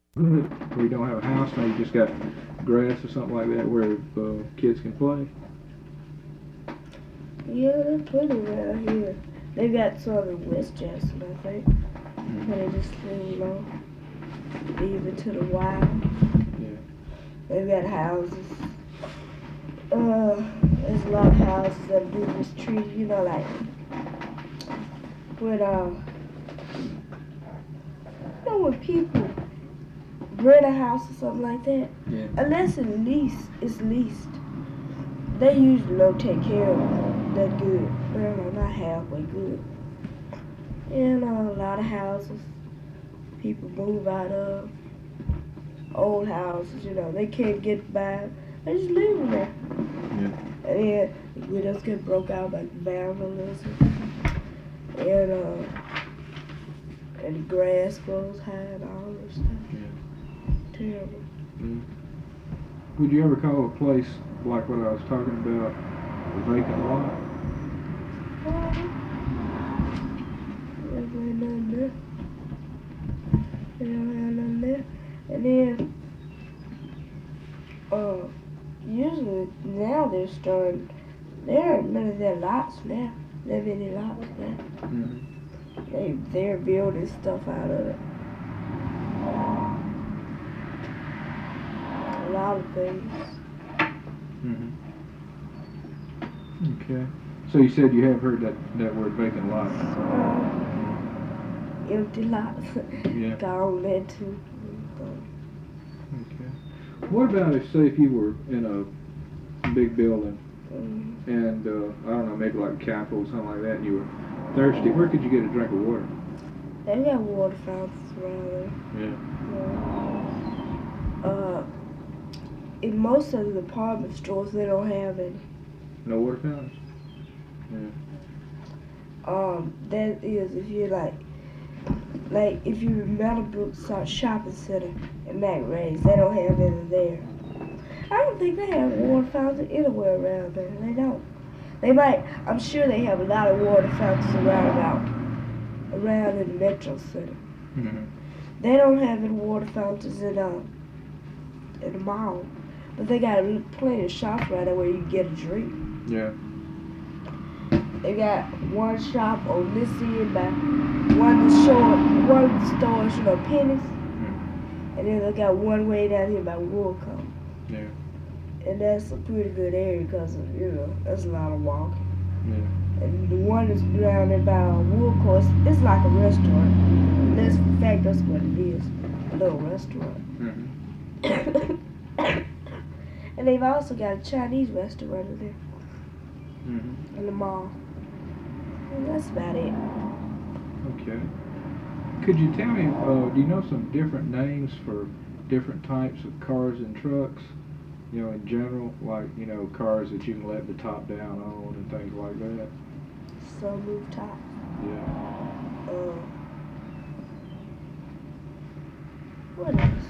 Where you don't have a house now, you just got grass or something like that where kids can play. Yeah, they're plenty around here. They got some in West Jackson, I think. Where they just leave it to the wild. Yeah. They've got houses. There's a lot of houses that do this tree, like when when people rent a house or something like that, Yeah. unless it's leased, they usually don't take care of it that good. Well, not halfway good. A lot of houses people move out of, old houses, they can't get by. They just live in there. Yeah. And then the widows get broke out by vandalism. And and the grass grows high and all this stuff. Yeah. Terrible. Yeah. Would you ever call a place like what I was talking about a vacant lot? There ain't nothing there. They don't have nothing there. And then, usually now there ain't many of their lots now. There many lots now. Mm-hmm. They're building stuff out of it. A lot of things. Mm-hmm. Okay. So you said you have heard that word vacant lot. Empty lots. Yeah. Gone there too. Okay. What about if you were in a big building and I don't know, maybe like a Capitol or something like that, and you were thirsty? Where could you get a drink of water? They got water fountains around there. Yeah. In most of the department stores, they don't have any. No water fountains. Yeah. That is if you're like if you Meadowbrook Shopping Center in McRae's, they don't have any there. I don't think they have water fountains anywhere around there. They don't. They might. I'm sure they have a lot of water fountains around in the Metro Center. Mm-hmm. They don't have any water fountains in the mall, but they got plenty of shops right there where you can get a drink. Yeah. They got one shop on this end by one store, Penny's, and then they got one way down here by Woolco. Yeah. And that's a pretty good area because that's a lot of walking. Yeah. And the one that's down there by Woolco, it's like a restaurant. In fact, that's what it is, a little restaurant. Mm-hmm. And they've also got a Chinese restaurant in there. Mm-hmm. In the mall. And that's about it. Okay. Could you tell me, do you know some different names for different types of cars and trucks? In general, like, cars that you can let the top down on and things like that? Sunroof top. Yeah. What else?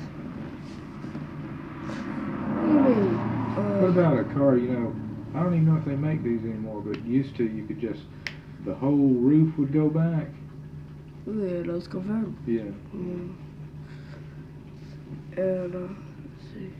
What do you mean? What about a car, I don't even know if they make these anymore, but used to, you could just, the whole roof would go back. Yeah, those convertibles. Yeah. And, let's see.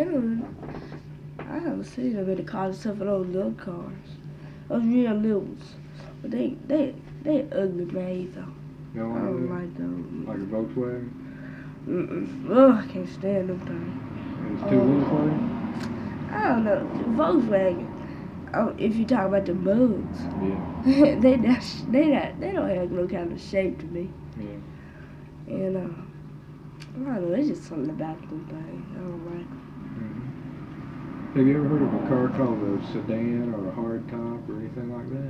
I haven't seen them in the cars except for those little cars. Those real little ones. But they ugly made though. I don't like them. Like a Volkswagen? Ugh, I can't stand them things. And it's too little for you? I don't know. Volkswagen. If you talk about the bugs, yeah. they don't have no kind of shape to me. Yeah. And I don't know. It's just something about them things. I don't like them. Have you ever heard of a car called a sedan or a hardtop or anything like that?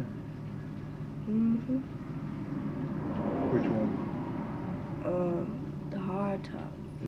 Mm-hmm. Which one? The hardtop.